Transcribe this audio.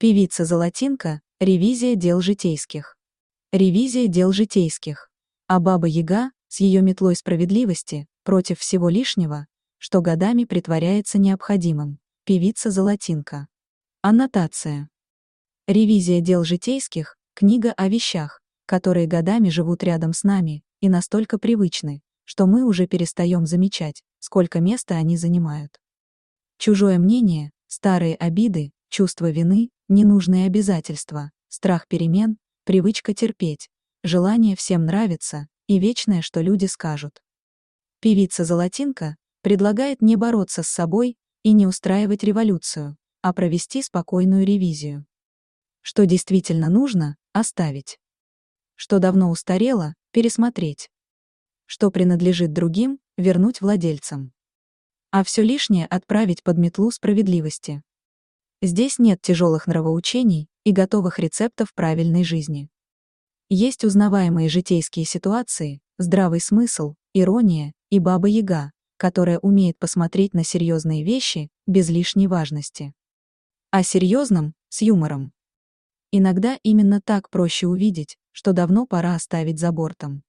Певица Золотинка, ревизия дел житейских. Ревизия дел житейских. А Баба-Яга, с ее метлой справедливости, против всего лишнего, что годами притворяется необходимым. Певица Золотинка. Аннотация. Ревизия дел житейских – книга о вещах, которые годами живут рядом с нами и настолько привычны, что мы уже перестаем замечать, сколько места они занимают. Чужое мнение, старые обиды, чувство вины, ненужные обязательства, страх перемен, привычка терпеть, желание всем нравиться и вечное, что люди скажут. Певица Золотинка предлагает не бороться с собой и не устраивать революцию, а провести спокойную ревизию. Что действительно нужно – оставить. Что давно устарело – пересмотреть. Что принадлежит другим – вернуть владельцам. А все лишнее отправить под метлу справедливости. Здесь нет тяжелых нравоучений и готовых рецептов правильной жизни. Есть узнаваемые житейские ситуации, здравый смысл, ирония и Баба-Яга, которая умеет посмотреть на серьезные вещи без лишней важности. О серьезном – с юмором. Иногда именно так проще увидеть, что давно пора оставить за бортом.